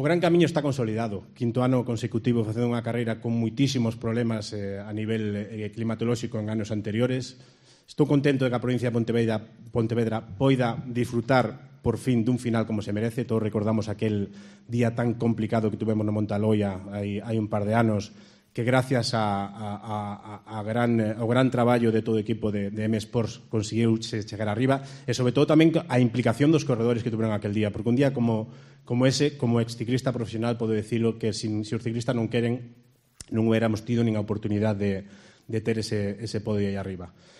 o gran camiño está consolidado. Quinto ano consecutivo facendo unha carreira con moitísimos problemas a nivel climatolóxico en anos anteriores. Estou contento de que a provincia de Pontevedra poida disfrutar por fin dun final como se merece. Todos recordamos aquel día tan complicado que tuvemos no Montaloia hai un par de anos, que gracias ao gran traballo de todo o equipo de M Sports conseguiu chegar arriba, e sobre todo tamén a implicación dos corredores que tuveron aquel día, porque un día como ese, como exciclista profesional, podo dicilo que se os ciclistas non queren, non huéramos tido nin a oportunidade de ter ese podio aí arriba.